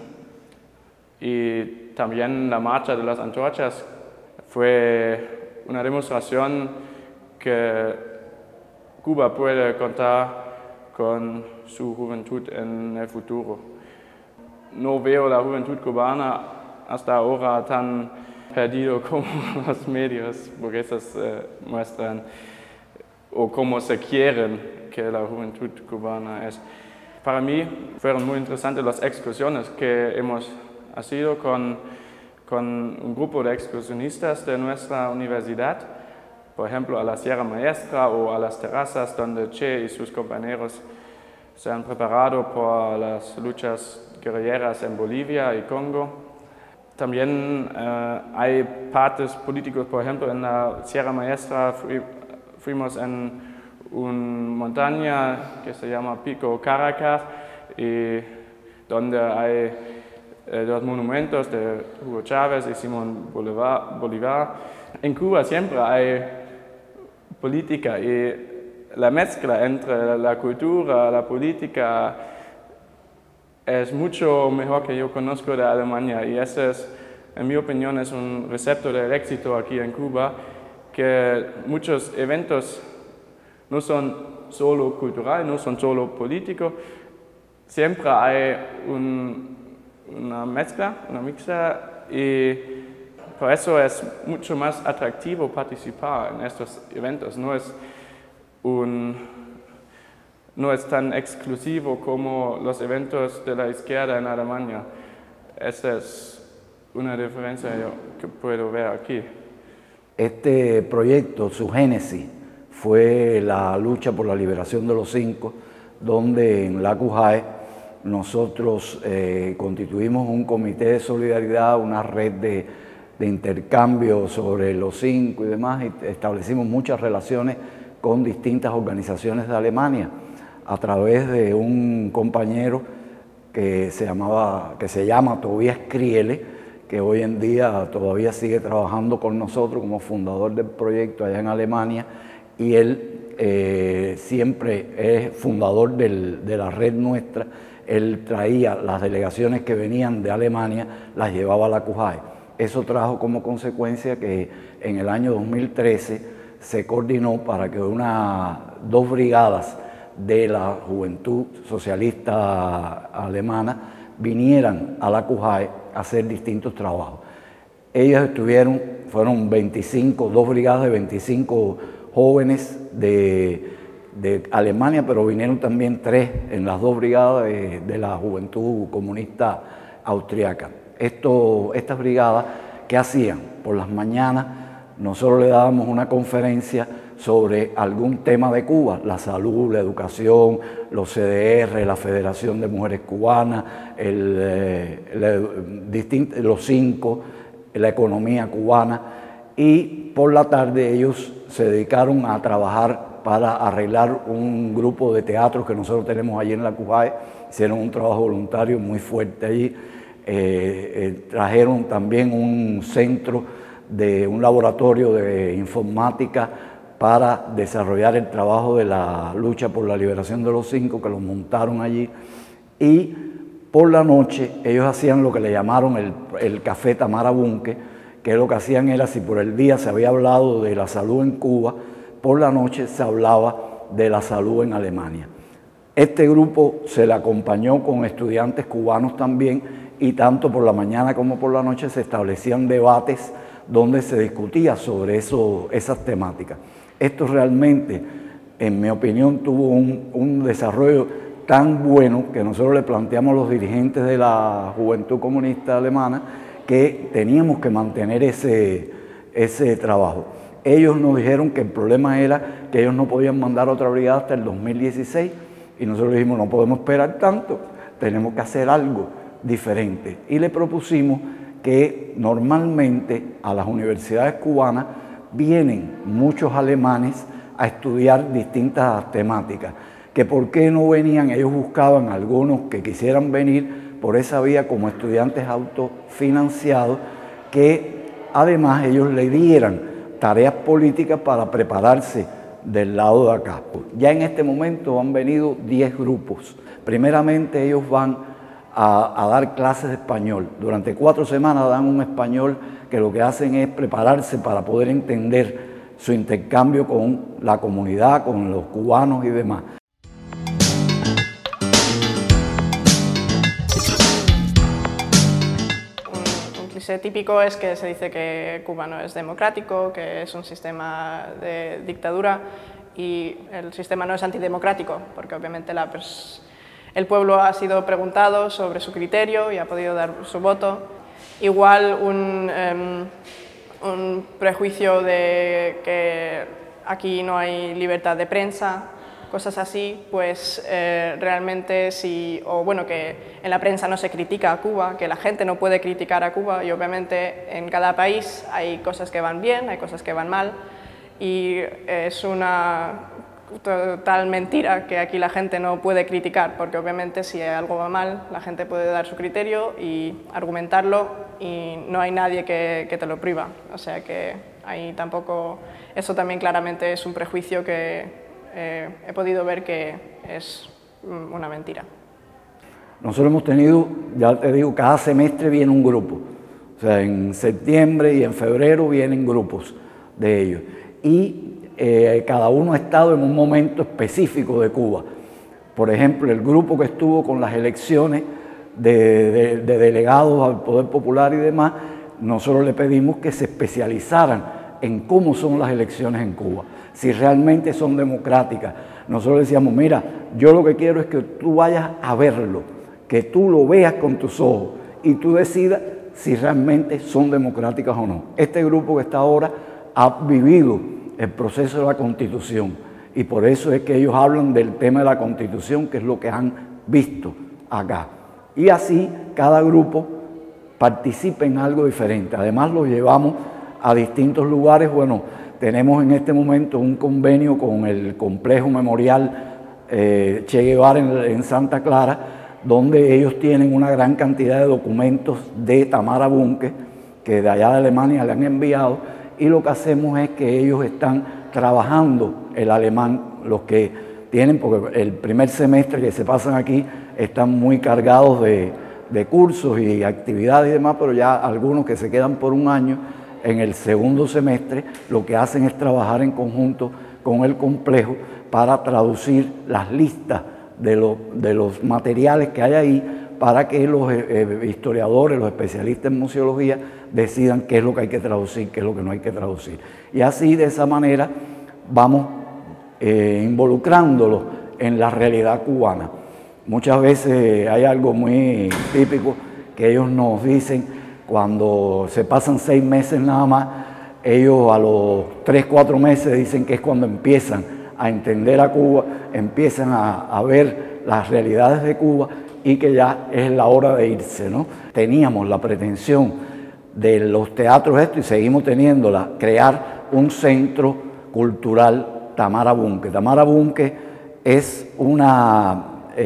Y también la marcha de las antorchas fue una demostración que Cuba puede contar con su juventud en el futuro. No veo la juventud cubana hasta ahora tan perdido como los medios burgueses muestran, o como se quieren que la juventud cubana es. Para mí fueron muy interesantes las excursiones que hemos hecho con un grupo de excursionistas de nuestra universidad, por ejemplo a la Sierra Maestra o a las terrazas donde Che y sus compañeros se han preparado por las luchas guerrilleras en Bolivia y Congo. También hay partes políticos, por ejemplo en la Sierra Maestra fuimos en una montaña que se llama Pico Caracas, y donde hay los monumentos de Hugo Chávez y Simón Bolívar. En Cuba siempre hay política, y la mezcla entre la cultura, la política, es mucho mejor que yo conozco de Alemania, y ese es, en mi opinión, es un receptor del éxito aquí en Cuba, que muchos eventos no son solo culturales, no son solo políticos, siempre hay una mezcla, y por eso es mucho más atractivo participar en estos eventos. No es tan exclusivo como los eventos de la izquierda en Alemania. Esa es una diferencia que puedo ver aquí. Este proyecto, su génesis, fue la lucha por la liberación de los 5, donde en la CUJAE nosotros constituimos un comité de solidaridad, una red de intercambio sobre los 5 y demás, y establecimos muchas relaciones con distintas organizaciones de Alemania a través de un compañero que se llama Tobias Kriele, que hoy en día todavía sigue trabajando con nosotros como fundador del proyecto allá en Alemania, y él siempre es fundador de la red nuestra. Él traía las delegaciones que venían de Alemania, las llevaba a la CUJAE. Eso trajo como consecuencia que en el año 2013 se coordinó para que 2 brigadas de la Juventud Socialista Alemana vinieran a la CUJAE a hacer distintos trabajos. Ellos fueron 2 brigadas de 25 jóvenes de Alemania, pero vinieron también 3 en las 2 brigadas de la Juventud Comunista Austriaca. Estas brigadas, ¿qué hacían? Por las mañanas nosotros le dábamos una conferencia sobre algún tema de Cuba, la salud, la educación, los CDR, la Federación de Mujeres Cubanas, los 5, la economía cubana, y por la tarde ellos se dedicaron a trabajar para arreglar un grupo de teatros que nosotros tenemos allí en la CUJAE. Hicieron un trabajo voluntario muy fuerte allí. Trajeron también un un laboratorio de informática para desarrollar el trabajo de la lucha por la liberación de los 5, que lo montaron allí. Y por la noche ellos hacían lo que le llamaron el Café Tamara Bunke, que lo que hacían era, si por el día se había hablado de la salud en Cuba, por la noche se hablaba de la salud en Alemania. Este grupo se le acompañó con estudiantes cubanos también, y tanto por la mañana como por la noche se establecían debates donde se discutía sobre esas temáticas. Esto realmente, en mi opinión, tuvo un desarrollo tan bueno que nosotros le planteamos a los dirigentes de la Juventud Comunista Alemana que teníamos que mantener ese trabajo. Ellos nos dijeron que el problema era que ellos no podían mandar otra brigada hasta el 2016, y nosotros dijimos, no podemos esperar tanto, tenemos que hacer algo diferente. Y le propusimos que normalmente a las universidades cubanas vienen muchos alemanes a estudiar distintas temáticas, que por qué no venían. Ellos buscaban algunos que quisieran venir por esa vía como estudiantes autofinanciados, que además ellos le dieran tareas políticas para prepararse del lado de acá. Ya en este momento han venido 10 grupos. Primeramente ellos van a dar clases de español. Durante 4 semanas dan un español que lo que hacen es prepararse para poder entender su intercambio con la comunidad, con los cubanos y demás. Un cliché típico es que se dice que Cuba no es democrático, que es un sistema de dictadura, y el sistema no es antidemocrático, porque obviamente el pueblo ha sido preguntado sobre su criterio y ha podido dar su voto. Igual un prejuicio de que aquí no hay libertad de prensa, cosas así, pues realmente que en la prensa no se critica a Cuba, que la gente no puede criticar a Cuba, y obviamente en cada país hay cosas que van bien, hay cosas que van mal, y es una total mentira que aquí la gente no puede criticar, porque obviamente si algo va mal, la gente puede dar su criterio y argumentarlo, y no hay nadie que te lo priva. O sea que ahí tampoco, eso también claramente es un prejuicio que he podido ver que es una mentira. Nosotros hemos tenido, ya te digo, cada semestre viene un grupo. O sea, en septiembre y en febrero vienen grupos de ellos. Y cada uno ha estado en un momento específico de Cuba. Por ejemplo, el grupo que estuvo con las elecciones de delegados al Poder Popular y demás, nosotros le pedimos que se especializaran en cómo son las elecciones en Cuba, si realmente son democráticas. Nosotros decíamos, mira, yo lo que quiero es que tú vayas a verlo, que tú lo veas con tus ojos y tú decidas si realmente son democráticas o no. Este grupo que está ahora ha vivido el proceso de la Constitución. Y por eso es que ellos hablan del tema de la Constitución, que es lo que han visto acá. Y así cada grupo participa en algo diferente. Además los llevamos a distintos lugares. Bueno, tenemos en este momento un convenio con el Complejo Memorial Che Guevara en Santa Clara, donde ellos tienen una gran cantidad de documentos de Tamara Bunke, que de allá de Alemania le han enviado, y lo que hacemos es que ellos están trabajando el alemán, los que tienen, porque el primer semestre que se pasan aquí están muy cargados de cursos y actividades y demás, pero ya algunos que se quedan por un año, en el segundo semestre lo que hacen es trabajar en conjunto con el complejo para traducir las listas de los materiales que hay ahí, para que los historiadores, los especialistas en museología decidan qué es lo que hay que traducir, qué es lo que no hay que traducir. Y así, de esa manera, vamos involucrándolos en la realidad cubana. Muchas veces hay algo muy típico que ellos nos dicen cuando se pasan 6 meses nada más, ellos a los 3, 4 meses dicen que es cuando empiezan a entender a Cuba, empiezan a ver las realidades de Cuba y que ya es la hora de irse, ¿no? Teníamos la pretensión de los teatros y seguimos teniéndola, crear un centro cultural Tamara Bunke. Tamara Bunke es una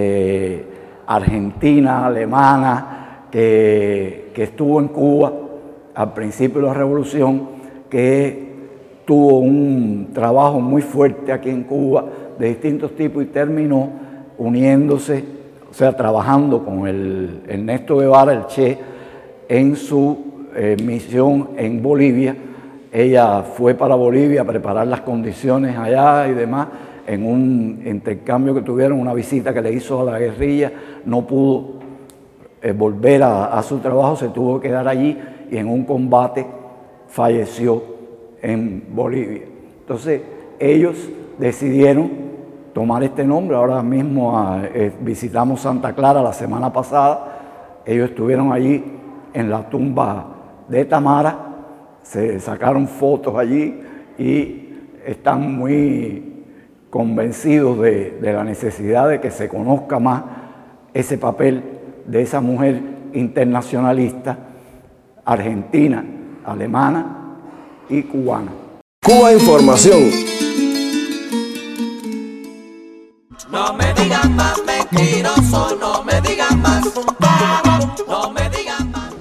argentina, alemana, que estuvo en Cuba al principio de la Revolución, que tuvo un trabajo muy fuerte aquí en Cuba de distintos tipos y terminó uniéndose, o sea, trabajando con el Ernesto Guevara, el Che, en su misión en Bolivia. Ella fue para Bolivia a preparar las condiciones allá y demás, en un intercambio que tuvieron, una visita que le hizo a la guerrilla, no pudo volver a su trabajo, se tuvo que quedar allí y en un combate falleció en Bolivia. Entonces ellos decidieron tomar este nombre. Ahora mismo visitamos Santa Clara la semana pasada, ellos estuvieron allí en la tumba de Tamara, se sacaron fotos allí y están muy convencidos de la necesidad de que se conozca más ese papel de esa mujer internacionalista argentina, alemana y cubana. Cuba Información. No me digan más mentiroso, no me digan más, no me digan más.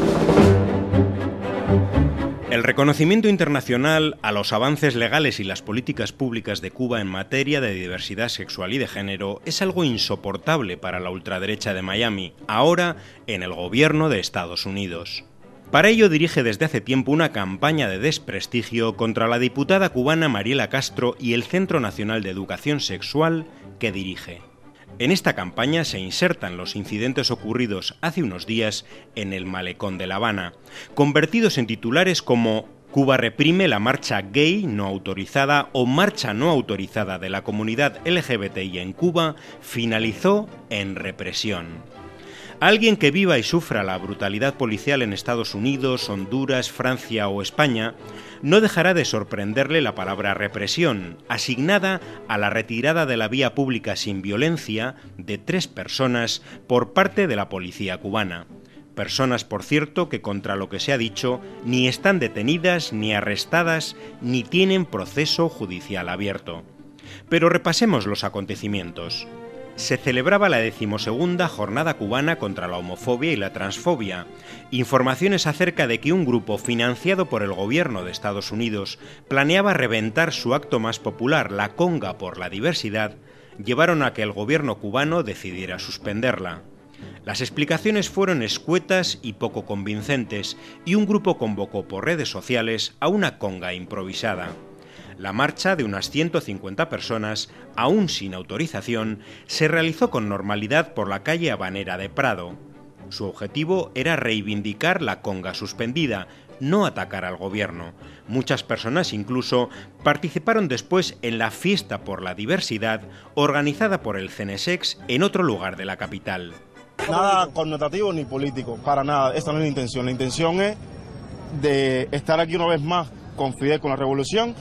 El reconocimiento internacional a los avances legales y las políticas públicas de Cuba en materia de diversidad sexual y de género es algo insoportable para la ultraderecha de Miami, ahora en el gobierno de Estados Unidos. Para ello dirige desde hace tiempo una campaña de desprestigio contra la diputada cubana Mariela Castro y el Centro Nacional de Educación Sexual que dirige. En esta campaña se insertan los incidentes ocurridos hace unos días en el malecón de La Habana, convertidos en titulares como Cuba reprime la marcha gay no autorizada o marcha no autorizada de la comunidad LGBTI en Cuba finalizó en represión. Alguien que viva y sufra la brutalidad policial en Estados Unidos, Honduras, Francia o España, no dejará de sorprenderle la palabra represión, asignada a la retirada de la vía pública sin violencia de 3 personas por parte de la policía cubana. Personas, por cierto, que contra lo que se ha dicho, ni están detenidas, ni arrestadas, ni tienen proceso judicial abierto. Pero repasemos los acontecimientos. Se celebraba la 12ª Jornada Cubana contra la Homofobia y la Transfobia. Informaciones acerca de que un grupo financiado por el gobierno de Estados Unidos planeaba reventar su acto más popular, la Conga por la Diversidad, llevaron a que el gobierno cubano decidiera suspenderla. Las explicaciones fueron escuetas y poco convincentes, y un grupo convocó por redes sociales a una conga improvisada. La marcha, de unas 150 personas, aún sin autorización, se realizó con normalidad por la calle Habanera de Prado. Su objetivo era reivindicar la conga suspendida, no atacar al gobierno. Muchas personas incluso participaron después en la Fiesta por la Diversidad, organizada por el CNSEX en otro lugar de la capital. Nada connotativo ni político, para nada, esta no es la intención. La intención es de estar aquí una vez más con Fidel, con la revolución,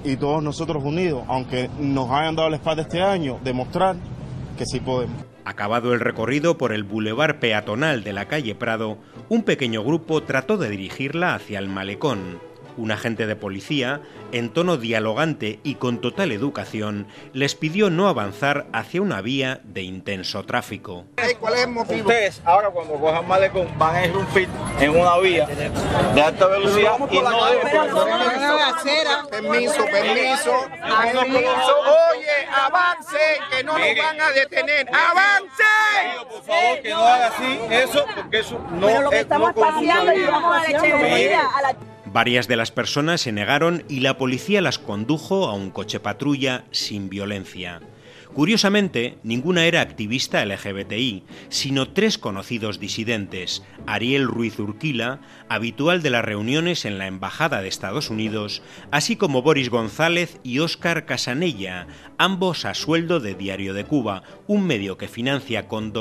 y todos nosotros unidos, aunque nos hayan dado la espalda este año, demostrar que sí podemos. Acabado el recorrido por el bulevar peatonal de la calle Prado, un pequeño grupo trató de dirigirla hacia el malecón. Un agente de policía, en tono dialogante y con total educación, les pidió no avanzar hacia una vía de intenso tráfico. ¿Cuál es el motivo? Ustedes ahora cuando cojan malecón van a irrumpir en una vía de alta velocidad y no Permiso. Oye, avance, que no nos van a detener. ¡Avance! Por favor, que no haga así eso, porque eso no es lo que estamos paseando y vamos a la chevería. Varias de las personas se negaron y la policía las condujo a un coche patrulla sin violencia. Curiosamente, ninguna era activista LGBTI, sino 3 conocidos disidentes: Ariel Ruiz Urquila, habitual de las reuniones en la Embajada de Estados Unidos, así como Boris González y Óscar Casanella, ambos a sueldo de Diario de Cuba, un medio que financia con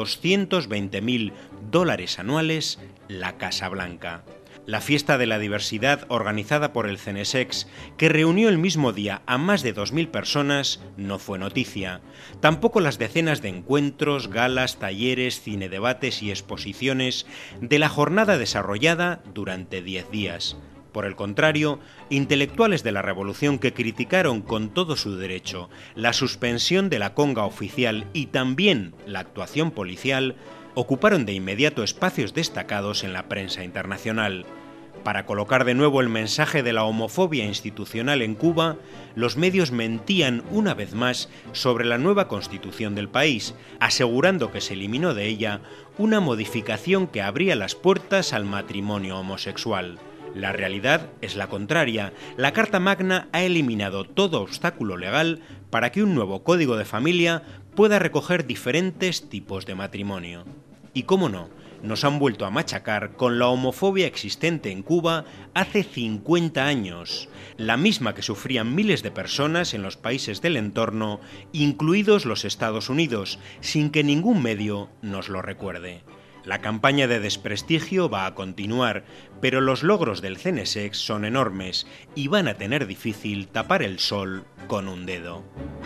$220.000 anuales la Casa Blanca. La fiesta de la diversidad organizada por el CNSEX, que reunió el mismo día a más de 2.000 personas, no fue noticia. Tampoco las decenas de encuentros, galas, talleres, cinedebates y exposiciones de la jornada desarrollada durante 10 días. Por el contrario, intelectuales de la revolución que criticaron con todo su derecho la suspensión de la conga oficial y también la actuación policial, ocuparon de inmediato espacios destacados en la prensa internacional. Para colocar de nuevo el mensaje de la homofobia institucional en Cuba, los medios mentían una vez más sobre la nueva constitución del país, asegurando que se eliminó de ella una modificación que abría las puertas al matrimonio homosexual. La realidad es la contraria. La Carta Magna ha eliminado todo obstáculo legal para que un nuevo código de familia pueda recoger diferentes tipos de matrimonio. Y cómo no, nos han vuelto a machacar con la homofobia existente en Cuba hace 50 años, la misma que sufrían miles de personas en los países del entorno, incluidos los Estados Unidos, sin que ningún medio nos lo recuerde. La campaña de desprestigio va a continuar, pero los logros del CNSEX son enormes y van a tener difícil tapar el sol con un dedo.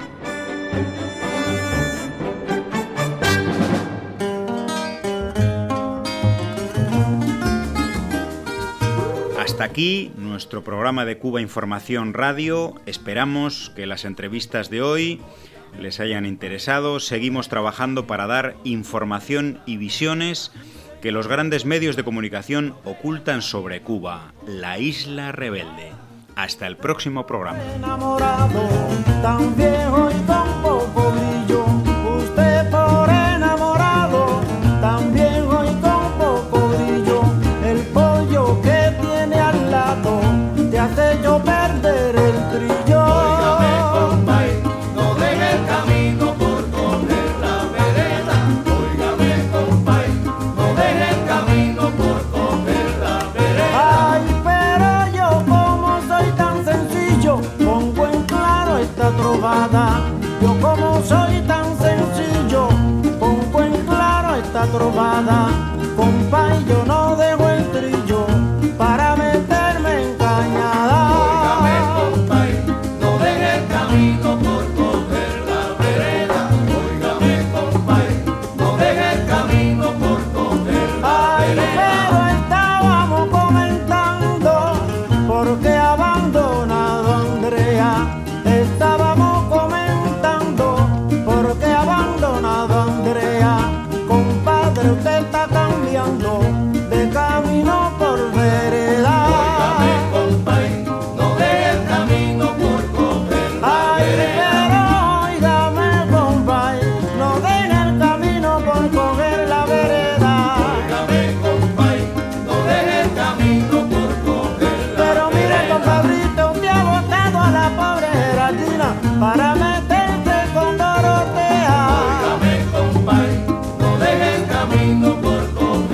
Hasta aquí nuestro programa de Cuba Información Radio. Esperamos que las entrevistas de hoy les hayan interesado. Seguimos trabajando para dar información y visiones que los grandes medios de comunicación ocultan sobre Cuba, la isla rebelde. Hasta el próximo programa. Enamorado, tan viejo y tan poco brillo. Usted por enamorado, tan viejo y tan poco brillo. El pollo que tiene al lado te hace yo perder el brillo. Óigame, compay, no deje el camino por coger la vereda. Óigame, compay, no deje el camino por coger la vereda. Ay, pero yo como soy tan sencillo, pongo en claro esta trovada. Yo como soy tan sencillo, pongo en claro esta trovada. Compay, yo